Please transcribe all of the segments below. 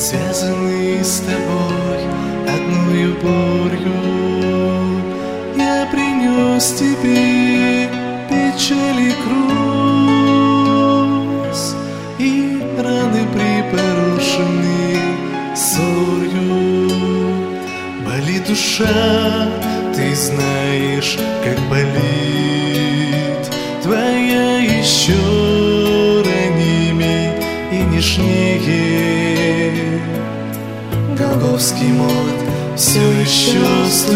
связанный с тобой одною болью. Я принес тебе печаль и груз, и раны припорошенные солью. Болит душа, ты знаешь, как болит твоя еще ранимей и нежнее. Голгофский молот все еще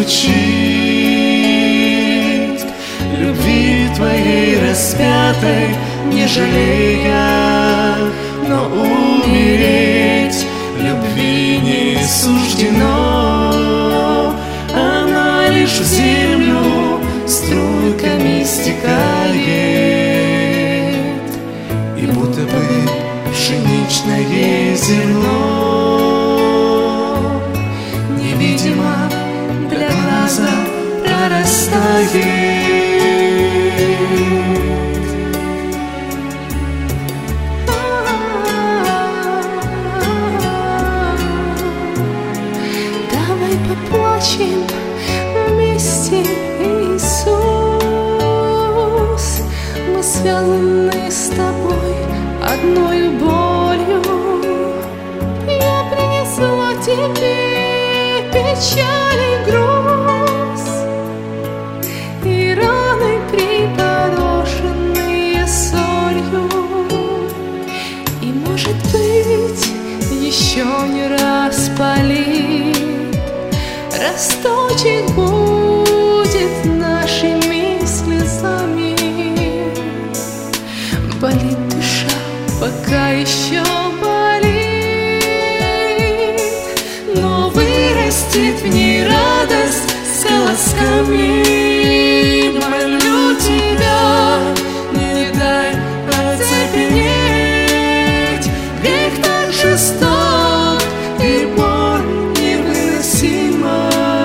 стучит, любви твоей распятой не жалея, но умереть любви не суждено. Она лишь в землю струйками стекает, и будто бы пшеничное зерно невидимо для глаза прорастает. Давай поплачем вместе, Иисус. Мы связаны с тобой одною болью. Я принесла тебе печаль и груз, и раны припорошенные солью. И, может быть, еще не распалит, расточит будет нашими слезами. Болит душа, пока еще болит, но вырастет в ней радость с колосками. Молю тебя, не дай оцепенеть, грех так жесток и боль невыносима.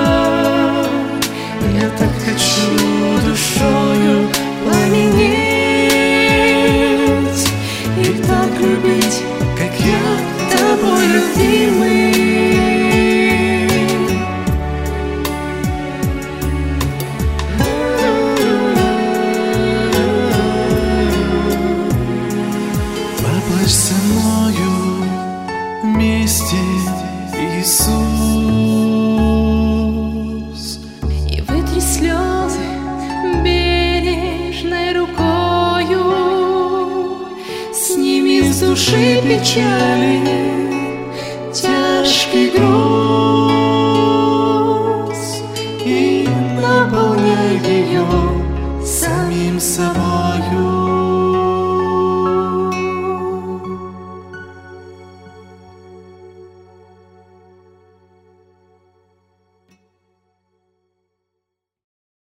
Я так хочу душою пламенеть и так любить, как я тобой любимый. Поплачь со мною вместе, Иисус, И вытри слезы бережной рукою, сними с души печали тяжкий груз.